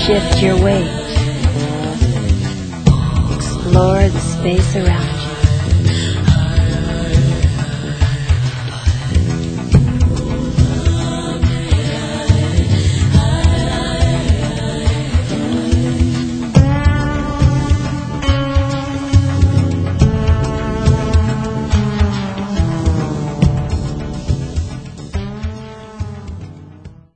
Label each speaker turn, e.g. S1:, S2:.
S1: Shift your weight. Explore the space around you.